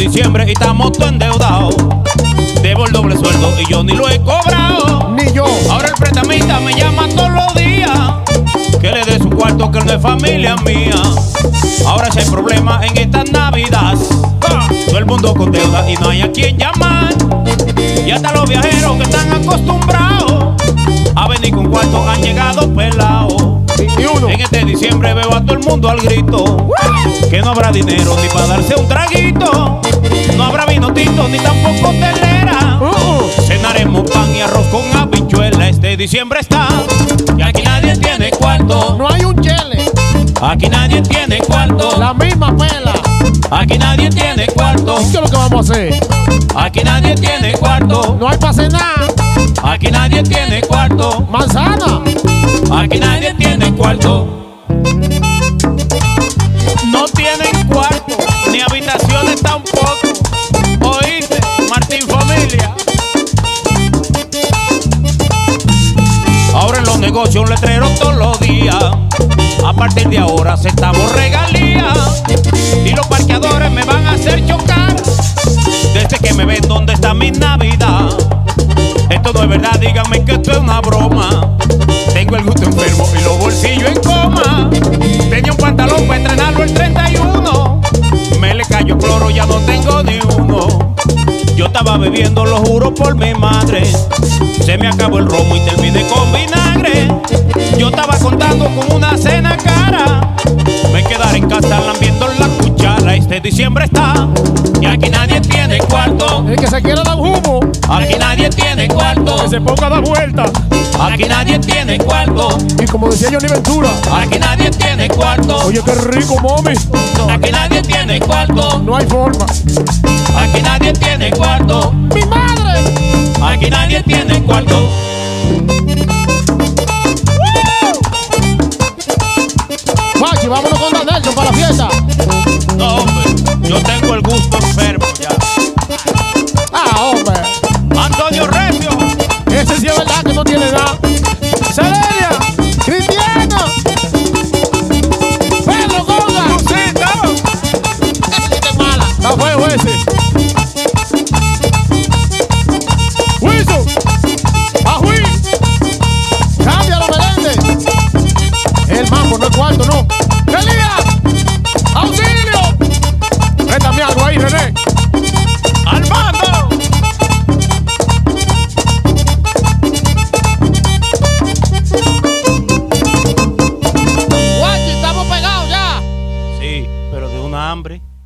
diciembre y estamos todos endeudados. Debo el doble sueldo y yo ni lo he cobrado. Ni yo. Ahora el prestamista me llama todos los días que le dé su cuarto, que él no es familia mía. Ahora si hay problemas en estas navidades, todo el mundo con deuda y no hay a quien llamar. Y hasta los viajeros que están acostumbrados a venir con cuarto han llegado pelados. Ni uno. En este diciembre veo a todo el mundo al grito que no habrá dinero ni para darse un traguito. No habrá vino tinto ni tampoco telera. Cenaremos pan y arroz con habichuela. Este diciembre está y aquí nadie tiene cuarto. No hay un chele. Aquí nadie tiene cuarto. La misma pela. Aquí nadie tiene cuarto. ¿Qué es lo que vamos a hacer? Aquí nadie tiene cuarto. No hay para cenar. Aquí nadie tiene cuarto. Manzana. Aquí nadie tiene cuarto. No tienen cuarto, ni habitaciones tampoco. ¿Oíste, Martín Familia? Ahora en los negocios un letrero todos los días. A partir de ahora centavos regalía. Y los parqueadores me van a hacer chocar. Desde que me ven dónde está mi Navidad. Esto no es verdad, díganme que esto es una broma. Tengo el gusto enfermo y los bolsillos en coma. Tenía un pantalón para estrenarlo el 31. Me le cayó cloro, ya no tengo ni uno. Yo estaba bebiendo, lo juro por mi madre. Se me acabó el romo y terminé con vinagre. Yo estaba contando con una cena cara. Me quedaré en casa lambiendo la cuchara. Este diciembre está y aquí nadie tiene cuarto. El que se quiera dar humo, Aquí nadie tiene cuarto. que se ponga a dar vuelta. Aquí nadie tiene cuarto. Y como decía Johnny Ventura, Aquí nadie tiene cuarto. oye, qué rico, mami. Aquí nadie tiene cuarto. No hay forma. Aquí nadie tiene cuarto. ¡Mi madre! Aquí nadie tiene cuarto. Guachi, vámonos con Dan Nelson para la fiesta. No, hombre, yo tengo el gusto enfermo ya. Ah, hombre. Antonio Recio. Ese sí es verdad que no tiene nada. Celeria. Cristiano. Pedro Conga. Ese sí que es mala. Está feo ese. Wilson. Ajuí. Cámbialo, Meléndez. El mambo, no es cuarto, no. Elías. Auxilio. Préstame algo ahí, René. Armando. Guachi, estamos pegados ya. Sí, pero de una hambre.